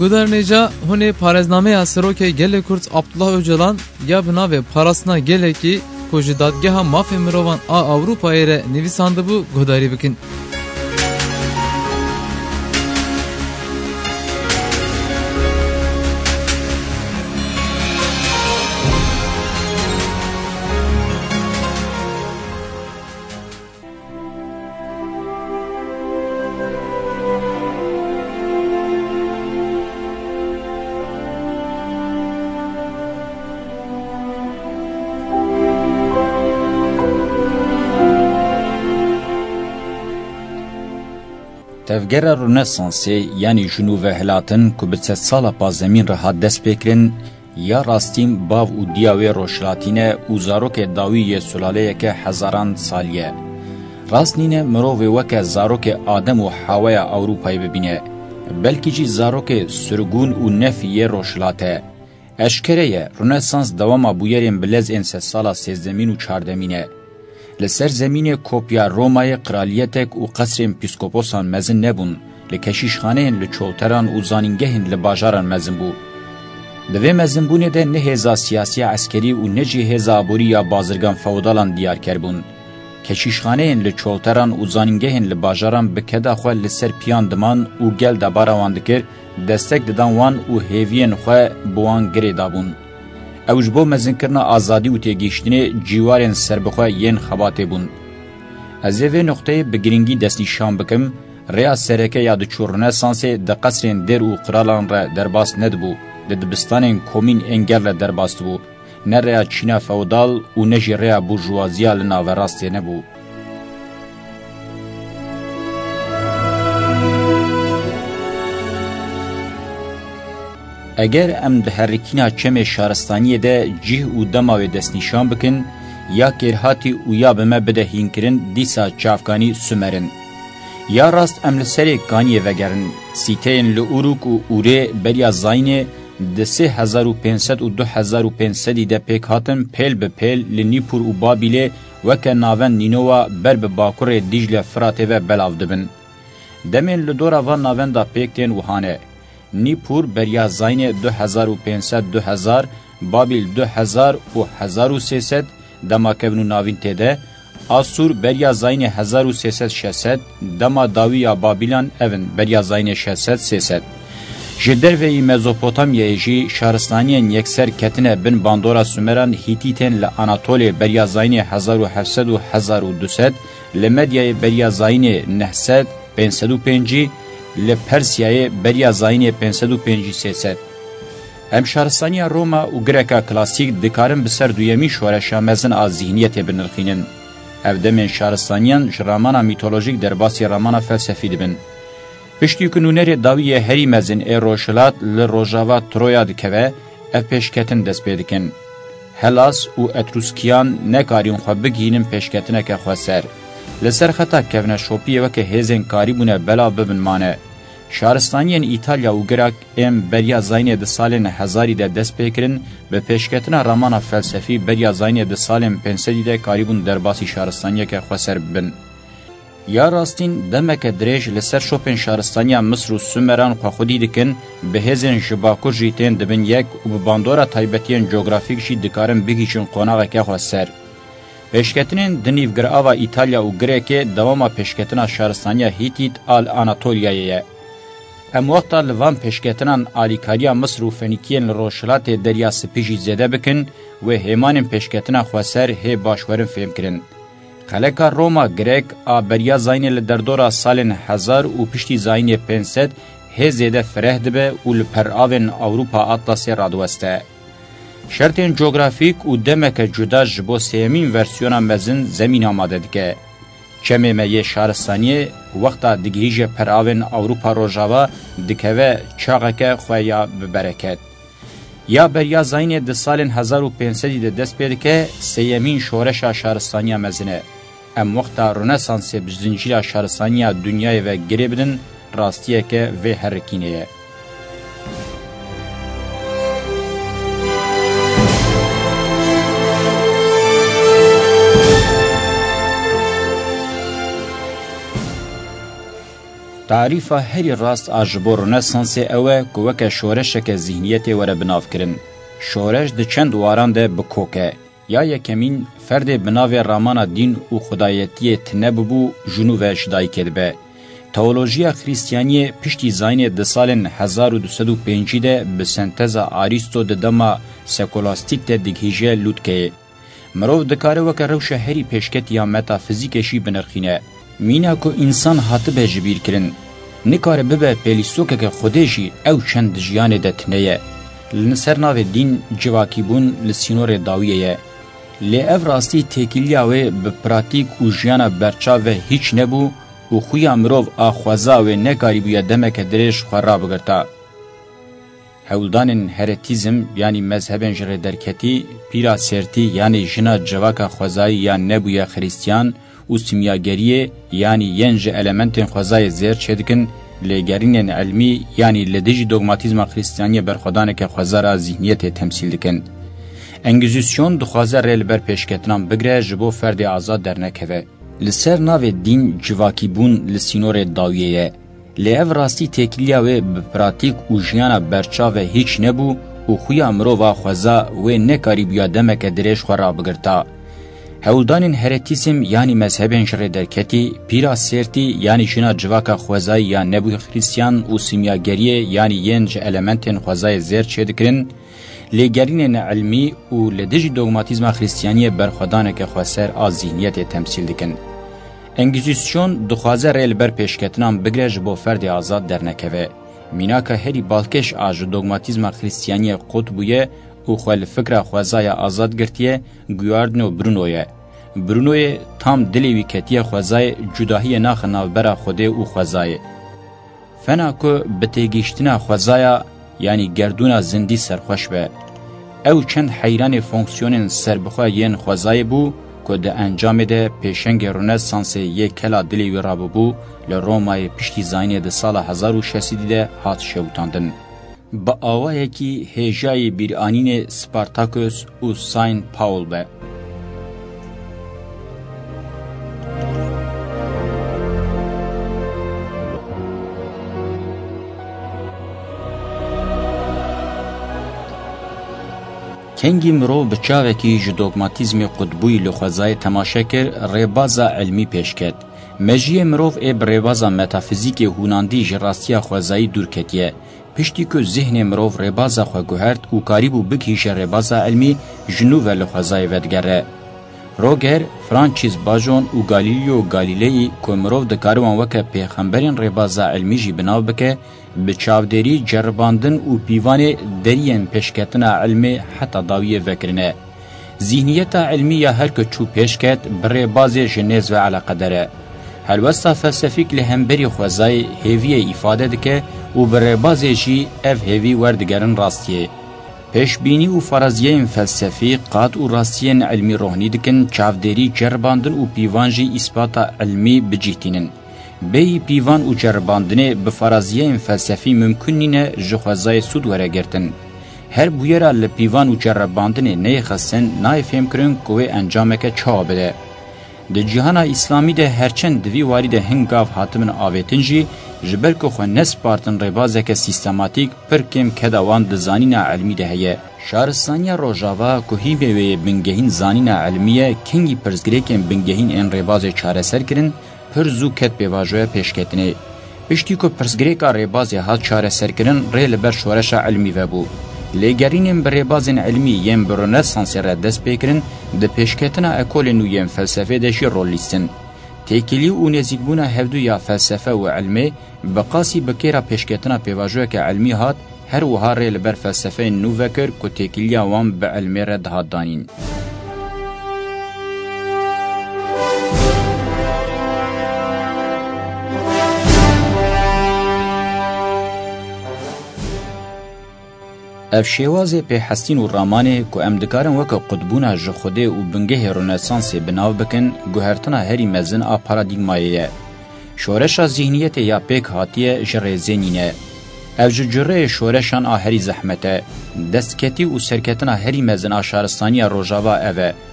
Guderneca hune parezname asroke gele Kurt Abdullah Öcalan ya bina ve parasına gele ki koji dadgeha mafya mirovan a Avrupa ere nivisandı bu godari bikin. Tevgera Rönesansê yanî jinû ve hilatin ku bi sed sala pazemîn re hat dest pêkirin ya rastîn bav û diya wê roşhilatîne û zarokê dawî yê sulaleyeke hezaran saliye. Rast nîne mirovê weke zarokê Adem û Hawaya Ewropayê bibîne, belkî jî zarokê sirgûn û nefî yê roşhilat e. Eşkere ye Rönesans dewama bûyerên bilez ên sed sala sêzdemîn û çardemîn e. Li ser zemînê kopya Romayê kraliyetek û qesrên pîskoposan mezin nebûn, li keşîşxaneyên li çolteran û zanîngehên li bajaran mezin bû. Di vê mezinbûnê de ne hêza siyasî eskerî û ne jî hêza aborî ya bazirgan feodalan diyarker bûn. Keşîşxaneyên li çolteran û zanîngehên li bajaran bi keda xwe li ser piyan diman û gel debara wan dikir, destek didan wan û hêviyên xwe bi wan girê dabûn. Ew ji bo mezinkirina azadî û têgihiştinê cîwarên serbixwe yên xebatê bûn. Ez ê vê noxteyê bi giringî destnîşan bikim, rêya sereke ya diçû Rönesansê di qesrên dêr û qiralan re derbas nedibû, di dibistanên komîn ên ger re derbas dibû, ne rêya Çîna feodal û ne jî rêya burjuwaziya li naverastê nebû. Eger em di herrikîna çemê şaristaniyê de cih û dema wê destnîşan bikin, ya kêrhatî û ya bi me bide hînkirin dîsa çavkanî Sümerin. Ya rast em li serê kaniyê vegerin, sîteyên li Uruk û Urê beriya Zaynê di 3500 û 2500 de pêk hatin pêl bi pêl li Nîpur û Babilê weke navend Nînova ber bi bakurê Dicle Firatê ve belav dibin. Demên li dora van navenda pêk tên wihane. Nîpur beriya Zaynê 2500-2000, Babil 2000 û 1300 dema kevnû navîn têde, Asur beriya Zaynê 1300-600, dema dawî ya Babilan evin beriya Zaynê 600-300. Ji derveyî Mezopotamyayê jî şaristaniyên yekser ketine bin bandora Sümeran Hitîtên li Anatolê beriya Zaynê 1700 û 1200, li Medyayê beriya Zaynê 900-505, li Persiyayê beriya Zaynê 505-300. Em şaristaniya Roma û Greka klasîk dikarin bi ser duyemîn şoreşa mezin a zihniyetê binirxînin. Ev demên şaristaniyan ji ramana mîtolojîk derbasî ramana felsefî dibin. Piştî ku nûnerê dawiyê herî mezin ê roşhilat li rojava Troya dikeve, ev pêşketin dest pê dikin. Helas û Etruskiyan nekarîn xwe bigihînin pêşketineke xwe ser. Li ser xeta kevne şopiyê weke hêzên karî bûne belav bibin mane. Şaristaniyên İtalya û Girak em beriya Zaynê di salên 1000 de dest pêkirin, bi pêşketina ramana felsefî beriya Zaynê di salên 500 de karîbûn derbasî şaristaniyeke xwe ser bibin. Ya rastîn demeke dirêj li ser şopên şaristaniya Misr û Sümeran xwexwedî dikin, bi hêzên ji bakur jî tên dibin yek û bi bandora taybetiyên coğrafîk jî dikarin bigîşin qonaqeke xwe ser. Pêşketinên di nîvgirava İtalya û Girekê dewama pêşketina şaristaniya Hitit al Anatolyayê ye. Em wexta li van pêşketinan alîkariya Misr û Fenikiyên li roşhilatê derya Spî jî zêde bikin wê hêmanên pêşketina xwe ser hê başwerin fêm kirin. Xeleka Roma Grek a beriya Zaynê li derdora salên 1000 û piştî Zaynê 500 hê zêde fereh dibe û li peravên Ewropa Atlasê radiweste. Şertên coğrafîk û demeke cuda ji bo sêyemîn versiyona mezin zemîn amade dike. Çemê me yê şaristaniyê wexta digihîje peravên Ewropa rojava dikeve çaxeke xwe ya bi bereket. Ya beriya Zaynê di salên 1500 de dest pê dike sêyemîn şoreşa şaristaniya mezin e. Em wexta Rönesansê bi zincîra şaristaniya dunyayê ve girê bidin, rastiyeke vê herrikînê ye. تعریفا هری راست آجبو رنسانس اوه کوکه شورشک ذهنیت وره بناف کرن. شورش ده چند واران ده بکوکه. یا یکمین فرد بناو رامان دین و خدایتی تنببو جنو و شدای کدبه. تئولوژیا خریستیانی پشتی زاین ده سال 1205 ده به سنتزا آریستو ده دما سکولاستیک ده دگهیجه لودکه. مرو دکاره وکه روش هری پیشکت یا متافیزیکشی بنرخینه. مینا کو انسان حاطبه جبیر کرن. نکاره ببه پیلیسوکه که خودشی او چند جیان ده تنیه. لنسر ناو دین جواکی بون لسینور داویه. لی اف راستی تکیلیا و بپراتیک و جیانا برچا و هیچ نبو و خوی امروف آخوازا و نکاری بویا دمک درش خورا بگرتا. هولدان هرتیزم یعنی مذهبن جره درکتی پیرا سرتی یعنی جنا جواکا خوازایی یا نبویا خریستیان و سیمیاگریه یعنی ینج المنتن خوازای زیر چدکن لگرین علمی یعنی لدیجی دوگماتیزم خریستیانی برخودانه که خوازارا ذهنیت تمثیل دکن. انگیزیسیون دخوازه ریل بر پیشکتنان بگره جبو فرد آزاد در نکوه. لسر ناو دین جواکی بون لسینور داویه. لیو راستی تکیلیا و بپراتیک و جیانا برچا و هیچ نبو و خوی امرو و خوزا و نکاری بیا دمک درش خورا بگرتا. هولدان هرتیسم یعنی مذهبن شر درکتی پیرا سرتی یعنی جنا جواکا خوزای یا نبو خریستیان و سیمیاگریه یعنی ینج المنتن خوزای زیر چدکرن لگرین علمی و لدیجی دوگماتیزم خریستیانی برخودانه که خواسر از ذهنیت تمثیل دکن. انگیزیسیون دخوازه ریل بر پیشکتنان بگره جبو فرد آزاد در نکوه. مینا که هری بالکش آج دوگماتیزم خریستیانی قطبویه و خوال فکر خوازای آزاد گرتیه گویاردنو برونویه. برونوی تام دلی ویکتیه خوازای جداهی ناخ ناوبرا خوده و خوازای. فنا که بتگیشتنا خوازایا یعنی گردونا زندی سرخوش به. او چند حیران فونکسیونن سربخوا ین خوازای بو که ده انجام ده پیشنگ رنسانس یک کلا دلی و رابو بو لرومای پشتی زاینه ده سال 1600 ده هات شوتاندن. با آوه کی هجای بیرانین سپارتاکوس و ساین پاول به. کنگی مرو بچاوه کی جدوگماتیزم قطبوی لخوازای تماشا کر ریبازا علمی پیش کد. مجیه مروف اب ریبازا متافیزیک هوناندی جراستیا خوازایی دور کتیه. پشتی که ذهن مروف ریبازا خواگوهرد و کاریبو بکیش ریبازا علمی جنو و لخوازای ودگره. روگر، فرانچیز باجون و گالیلیو گالیلی که مروف دکاروان وکه پیغمبرین ریبازا علمی جی بناو بکه بچاودری جرباندن و پیوان درین پیشکتنا علمی حتی داویه وکرنه. ذهنیت علمی یا هر که چو پیشکت بر بازی جنیز و علاقه داره. هلوستا فلسفیک لهمبری خوزای هیوی افاده دکه و بر بازی جی اف هیوی وردگرن راستیه. پیشبینی و فرضیه فلسفی قاط و راستیه علمی روحانی دکن چاودری جرباندن و پیوان جی اثبات علمی بجیتینن. بی پیوان و جرباندنه به فرضیه فلسفی ممکن نینه جخوازای سود وره گرتن. هر بویرا لپیوان و جرباندنه نه خستن نای فهم کرن که انجامه که چا بده. ده جهان اسلامی ده هرچند دوی وارد هنگاف حاتمن آویتنجی جبر که خو نسپارتن ریبازه که سیستماتیک پرکم کدوان ده زانین علمی ده هیه. شارستانیا روژاوا که هیمه و بنگهین زانین علمیه کنگی پرزگریکن بنگهین این ریبازه چاره سر کرن پر زو کت بیواجوه پیشکتنه. پشتی که پرزگریکا ریبازه هات چاره سر کرن ریل بر شورش علمی و بو. لگرینم بر ریبازن علمی یم برونسانسی را دست بکرن ده پیشکتنا اکول نویم فلسفه دشی رول لیستن. تیکیلی و نزیگبونا هفدو یا فلسفه و علمی بقاسی بکیرا پیشکتنا پیواجوه که علمی هات هر وها ریل بر فلسفه نو وکر که تیکیلیا وام به علمی را دهات دانین. اف شیوازه په حسین و رامانه که امدکارن وکه قطبونه جخوده و بنگه رنسانس بناو بکن گوهرتنا هری مزن آ پارادیگمایه. شورش ذهنیت یا پیک هاتیه جره زینینه. اف جره شورشان آ هری زحمته. دستکتی و سرکتنا هری مزن آ شارستانی روژاوا اوه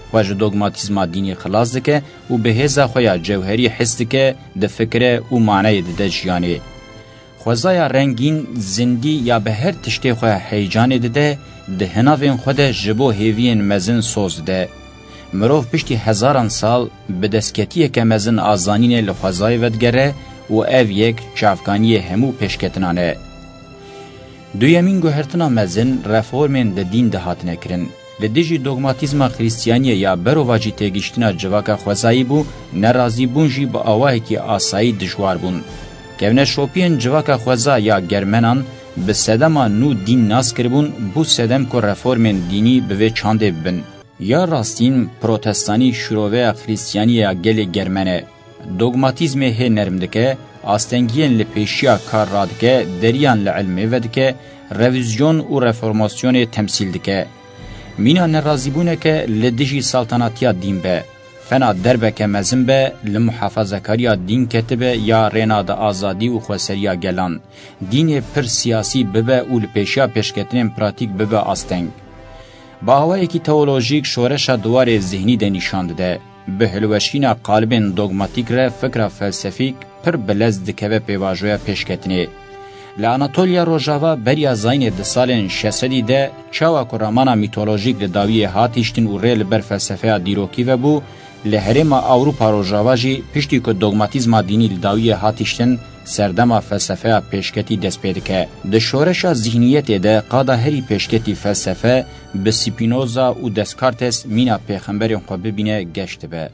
خوش دوگماتیزما دینی خلاص دکه و به هزا خویا جوهری حس دکه ده فکره و معنی ده جیانه. خوزایا رنگین زندی یا به هر تشتی خواه حیجان ده ده هنافین خود جبو هیوین مزن سوز ده. مروف پشتی هزاران سال به دستکتیه که مزن آزانین لخوزای ودگره و او یک چافکانی همو پیشکتنانه. دویمین گوهرتنا مزن رفورمین ده دین ده هاتنه کرن. لدیجی دوگماتیزما خریستیانی یا برواجی تگیشتنا جواکا خوزایی بو نرازی بونجی با آواه کی آسایی دجوار بون. کهونه شوپین جواکا خوزا یا گرمنان به سدما نو دین ناس کربون بو سدم که رفورمین دینی به چانده ببن. یا راستین پروتستانی شروع خریستیانی یا گل گرمنه. دوگماتیزم هی نرمدکه آستنگین لپیشیا کار رادکه دریان لعلمه ودکه رویزیون و رفورماسیون تمثیل دکه. مینا نرازیبونه که لدیجی سلطناتیا دین به فنا دربه که مزن به لمحافظه کاریا دین کتبه یا رینا دا آزادی و خوصریا گلان دین پر سیاسی ببه و لپیشیا پیشکتنین پراتیک ببه آستنگ. با هوایی که تئولوژیک شورش دوار ذهنی ده نشانده ده به هلوشین قالبین دوگماتیک ره فکر فلسفیک پر بلز دکوه پیواجوه پیشکتنی. لاناتولیا روژاوا بریا زاین ده سالن 600 ده چاوا کرامانا میتولوژیک لداوی هاتیشتن و ریل بر فلسفه دیروکی و بو لحرم اوروپا روژاوا جی پشتی که دوگماتیزما دینی لداوی هاتیشتن سردما فلسفه پیشکتی دست پیدا که. ده شورش ذهنیت ده قادا هری پیشکتی فلسفه به سپینوزا و دسکارتس مینا پیغمبر خود ببینه گشت به.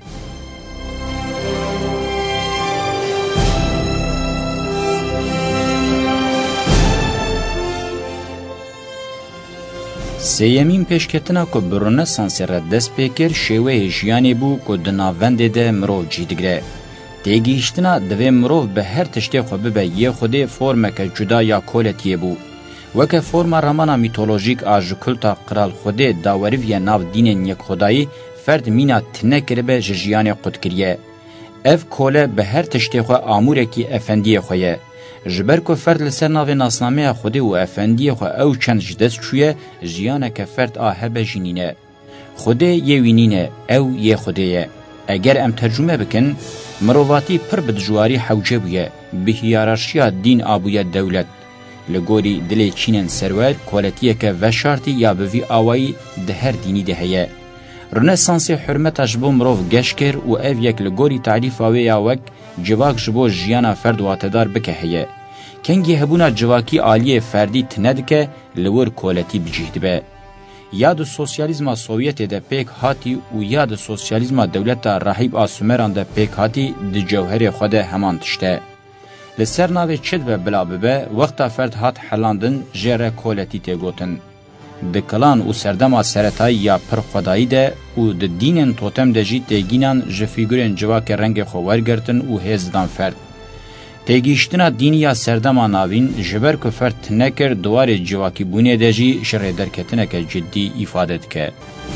سیمین پیشکتنا که برونسانس را دست پیکر شیوه جیانی بو که دناونده ده مرو جیدگره. تیگیشتنا دوی مروف به هر تشتی خوبه به یه خوده فرمه که جدا یا کولتیه بو. وکه فرما رمانا میتولوژیک آجکلتا قرال خوده داوریوی ناو دین یک خدایی فرد مینا تنه کربه جیان قد کریه. اف کوله به هر تشتی خو آموره کی افندی خویه. جبر که فرد لسر ناو ناسنامه خوده و افندی خو او چند جدست چویه جیانه که فرد آهر به جنینه. خوده یه وینینه او یه خوده. اگر ام ترجمه بکن مرواتی پر بدجواری حوجه بویه به هیرارشیا دین آبویه دولت لگوری دلی چینن سرور کولتیه که وشارتی یا بوی آوائی ده هر دینی ده هیه. رنسانس حرمت اجبو مروف گشت کر و او یک لگوری تعریف آوه یا وک جواک جبو جیانا فرد واتدار بکه هیه. کنگی هبونا جواکی آلیه فردی تند که لور کولتی بجهد به. یاد سوسیالیزم سوویت ده پیک هاتی و یاد سوسیالیزم دولت راهیب آسومران ده پیک هاتی ده جوهر خود همان تشته. لسر ناوی چد به بلا ببه وقتا فرد هات حلاندن جره کولتی تیگوتن. ده کلان و سردما سرطایی یا پر خدایی ده و ده دینن توتم ده جی تیگینان جفیگورن جواک رنگ خوار گرتن و هزدان فرد. تیگیشتنا دینی یا سردما ناوین جبر که فرد نکر دوار جواکی بونه ده جی شره درکتنه که جدی افادت که.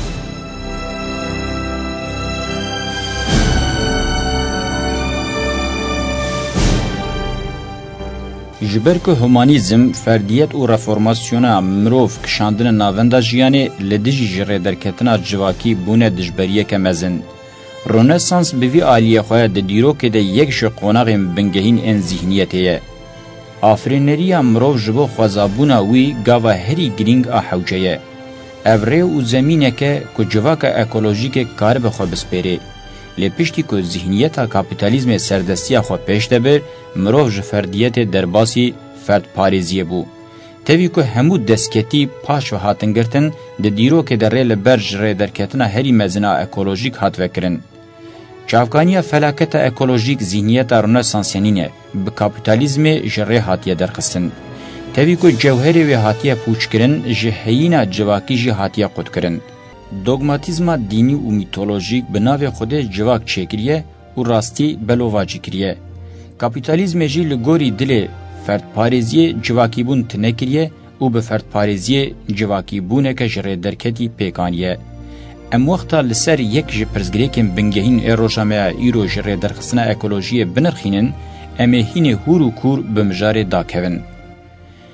جبر که هومانیزم فردیت و رفورماسیون مروف کشاندن ناونده جیانه لدیجی جره درکتنا جواکی بونه دجبریه که مزن. رونسانس بوی آلیه خواه ده دیرو که ده یک جو قوناغیم بنگهین این ذهنیتیه. آفرینری مروف جبو خوازابونا وی گاوا هری گرینگ آحوجه. اوره و زمینه که جواک اکولوژیک کار بخوا بسپیره. لپشتی که ذهنیت کاپیتالیزم سردستی خو پیش دبر مروف جفردیت درباسی فرد پاریزیه بو. تاوی که همو دسکتی پاش و هاتنگرتن ده دیرو که در ریل برج ری درکتنا هری مزنا اکولوژیک هات وکرن. چافکانی فلاکت اکولوژیک ذهنیت رنسانسیانینه به کاپیتالیزم جره هاتیه درخستن. تاوی که جوهری و هاتیه پوچ کرن جهینا جواکی جه هاتیه قد کرن. دوگماتیزما دینی و میتولوژیک به ناو خود جواک چکریه و راستی بلوواجی کریه. کاپیتالیزم جی لگوری دل فرد پارێزیە civakî bûn tinekiriye û bi ferdparêziyê civakî bûneke ji rêderketî pêkaniye. Em wexta li ser yek ji pirsgirêkên bingehîn ê rojameya îro ji rêderxistina ekolojiyê binirxînin, em ê hînê hûr û kûr bi mijarê dakevin.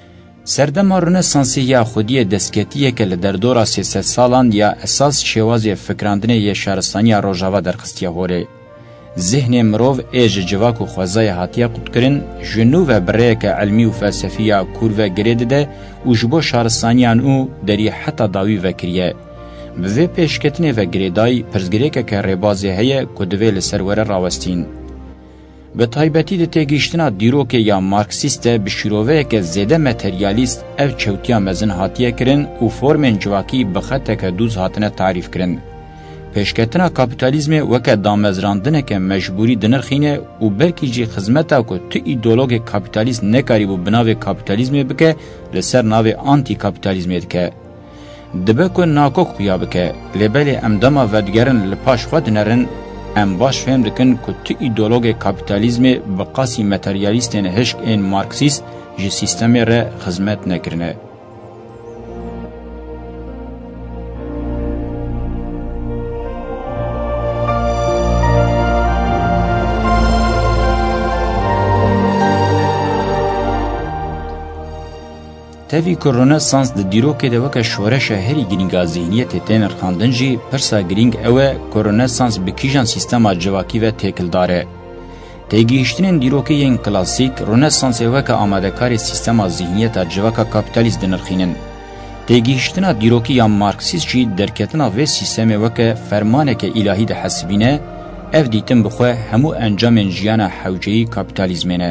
سردما رنسانسی یا خودی دستکتیه که لدردورا 300 سالان یا اساس شوازی فکراندنه یه شهرستانی روژاوا درخستیه هوره. ذهن مروف ایج جواک و خوازای حاتیه قد کرن جنو و بره که علمی و فلسفی کور و گرید ده و جبو شهرستانیان او دری حتی داوی و کریه. به پیشکتنه و گریدای پرزگری که ربازی هیه کدوه لسروره راوستین. به تایبەتی د تێگەیشتنا دیرۆکê ya مارکسیست bi şîroveyeke zêde materyalîst ev çewtiya mezin hatiye kirin û formên civakî bi xeteke dûz hatine tarîf kirin. Pêşketina kapîtalîzmê weke damezrandineke mecbûrî dinirxîne û belkî jî xizmeta ku tu îdeologê kapîtalîst nekarîbû bi navê kapîtalîzmê bike li ser navê antî-kapîtalîzmê dike. Dibe ku nakok xuya bike, lêbelê em dema vedigerin li paş xwe dinerin ام باش فهم دکن که تو ایدولوگ کپیتالیزم بقاسی متریالیستین هشک این مارکسیست جی سیستمی را خدمت نکرنه. تاوی که رنسانس ده دیروکه ده وکه شورش هری گرینگا ذهنیت تین ارخاندن جی پرسا گرینگ اوه که رنسانس بکیجان سیستم جواکی و تکل داره. تیگیشتنین دیروکه ین کلاسیک رنسانس اوه که آماده کاری سیستم ذهنیت جواکا کپیتالیست دنرخینن. تیگیشتنا دیروکه یا مارکسیست جی درکتنا و سیستم اوه که فرمانه که الهی ده حسبینه اف دیتن بخواه همو انجام جیانا حوجهی کپیتالیزمینه.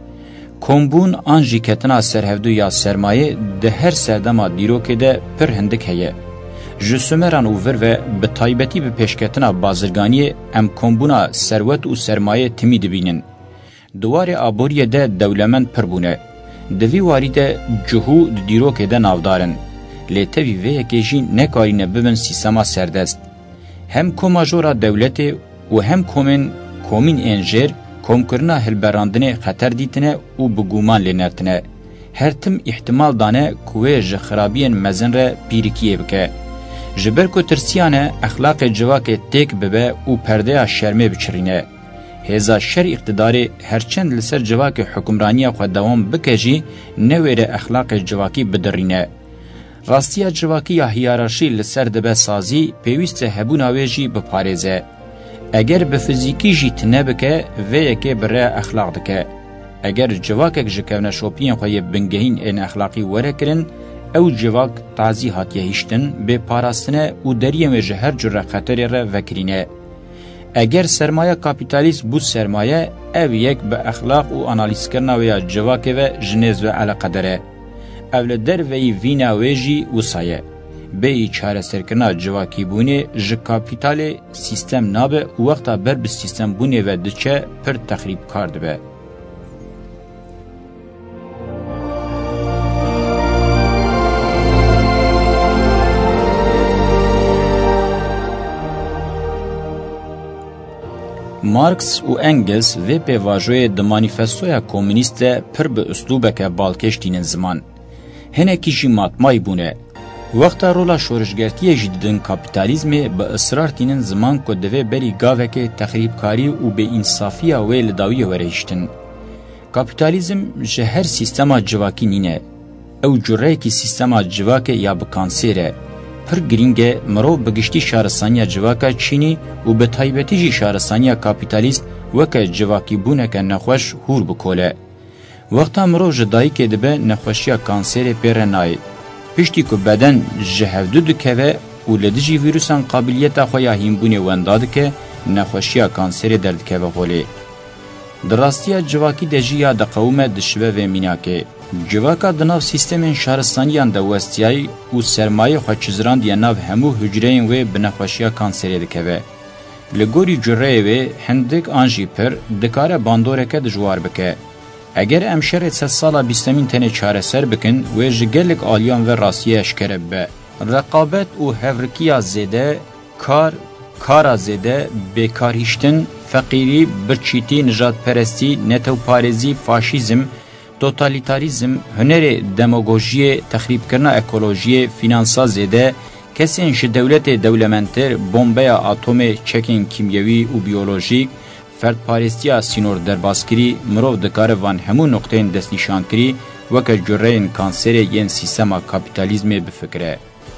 کمبون آنجی کتنا سرهفدو یا سرمایه ده هر سردما دیروکه ده پر هندک هیه. جسومران اوور و به تایبتی به پیشکتنا بازرگانی ام کمبونا سروت و سرمایه تمی دبینن. دوار آبوریه ده دولمن پر بونه. دوی واری ده جهو دیروکه ده نافدارن. لیتوی وی اکیجی نکارینه ببن سیستما سردست. هم کماجورا دولت و هم کومین انجر کومکرنا هلبراندنه خطر دیتنه او بگومان لنرتنه. هر تم احتمال دانه کوه جخرابین مزن را پیرکیه بکه. جبر کو ترسیانه اخلاق جواک تک ببه او پرده شرمه بچرینه. هزا شر اقتداری هرچند لسر جواک حکمرانی خود دوام بکجی نویر اخلاق جواکی بدرینه. راستیا جواکی یا هیارشی لسر دبه سازی پیوست هبوناویجی بپارزه. اگر به فیزیکی جیت نبکه و یکی بره اخلاق دکه. اگر جواکک جکونا شوپین خواه بنگهین این اخلاقی وره کرن او جواک تعزی هاتیه هیشتن به پاراستنه و دریم جهر جره خطری را وکرینه. اگر سرمایه کپیتالیست بود سرمایه او یک به اخلاق و انالیز کرنا و جواک و جنیز و علاقه داره. اول در وی وینا ویجی و سایه. به چاره سرکنا جواکی بونه ج کاپیتال سیستم نابه وقتا بر به سیستم بونه و دچه پر تخریب کارد به. مارکس و انگلس و به واژوی د مانیفستویا کمونیست پر به اسلوبه که بالکش دینن زمان. هنه کیشی ماتمای بونه. وقتا رولا شورشگرتی جدیدن کپیتالیزم به اصرار تینن زمان که دوه بری گاوه که تخریبکاری و به انصافی ویل داوی ورهشتن. کپیتالیزم جهر سیستما جواکی نینه. او جره که سیستما جواک یا بکانسیره. پر گرینگه مرو بگشتی شهرستانی جواکا چینی و به تایبتی جی شهرستانی کپیتالیست وکه جواکی بونه که نخوش هور بکوله. وقتا مرو جدایی که دبه نخوشیا کانسیر پیره نای. پشتی که بدن جهودو دکوه و لدجی ویروسان قابلیتا خویا هیمبونی ونداده که نخوشیا کانسیر دردکوه غوله. دراستیا جواکی دجی یا دقومه دشوه و میناکه. جواکا دناو سیستمین شهرستانیان دا وستیای و سرمایه خواه چیزران دیا ناو همو حجرین و بنخوشیا کانسری دکوه. لگوری جره و هندک آنجی پر دکاره باندوره که دجوار بکه. اگر امشر 3 سالا 20 تنه چاره سر بکن و جگلک آلیان و راستیه اشکره به. رقابت و هفرکیا زیده، کارا زیده، بیکارهشتن، فقیری، برچیتی، نجات پرستی، نتو پارزی، فاشیزم، توتالیتاریزم، هنر دماغوژی، تخریب کرنا اکولوژی، فینانسا زیده، کسین ش دولت دولمنتر، بمبیا اتم، چکین کیمیوی و بیولوژیک، فرد پارستیا سینور درباسکری، مرو دکار وان همو نقطه دست نشان کری وکه جرین کانسری ین سیستما کپیتالیزم بفکره.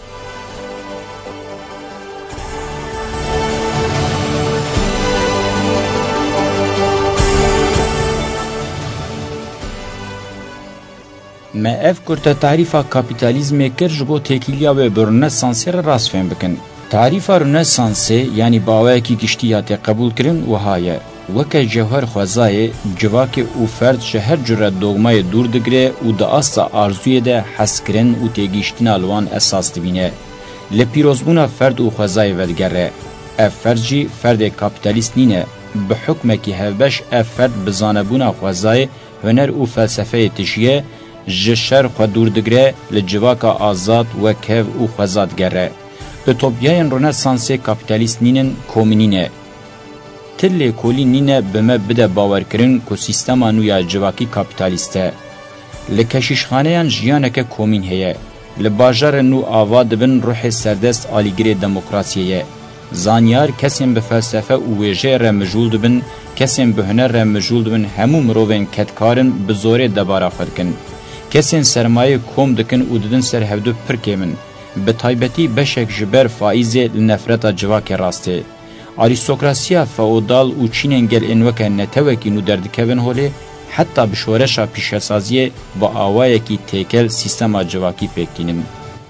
ما اف کرتا تعریفا کپیتالیزم کرج بو تکیلیا و برنسانسی راست فهم بکن. تعریفا رنسانسی یعنی باوه کی گشتیات قبول کرن و هایه. وکه جوهر خوازای جواک او فرد شهر جره دوغمای دور دگره و دا استا آرزوی ده حس کرن و تیگیشتین الوان اساس دبینه. لپیروزبونا فرد او خوازای ودگره. اف فرجی فرد کپیتالیست نینه. به حکم کی هفبش اف فرد بزانبونا خوازای هنر او فلسفه تشیه جشر خو دور دگره لجواکا آزاد و کهو او خوازاد گره. اتوپیاین رنسانسی کپیتالیست نینن کومینینه. تله کولی نینه بمه بده باور کرن که سیستما نویا جواکی کپیتالیسته. لکشیشخانه جیانک کومین هیه. لباجار نو آواد بن روح سردست آلیگری دموکراسیه. زانیار کسیم به فلسفه و ویجه را مجول بن، کسیم به هنر را مجول بن همو مروین کتکارن بزوره دبارا خرکن. کسین سرمایه کوم دکن و ددن سر هفدو پرکیمن. به تایبتی بشک جبر فائزه لنفرت جواک راسته. آریستوکراسیا فئودال و چیننگل انوکه نتوکی نو دردکوین هوله حتی بشورشا پیشسازیه با آوائه کی تیکل سیستما جواکی پیکتینن.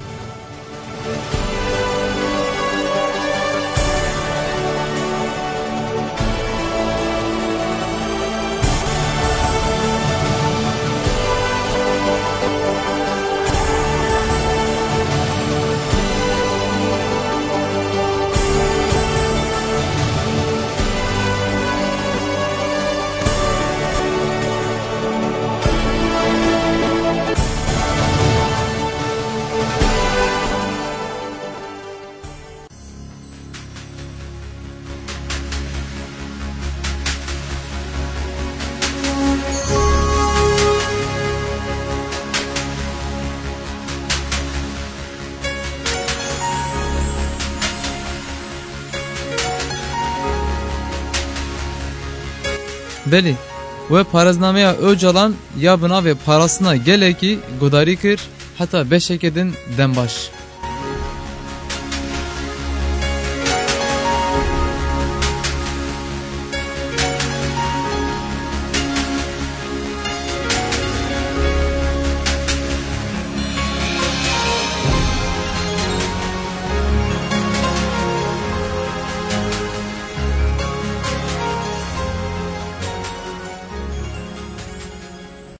بلی و پارزنامه Öcalan ya buna ve parasına geleki godari kır hatta beşekedin denbaş.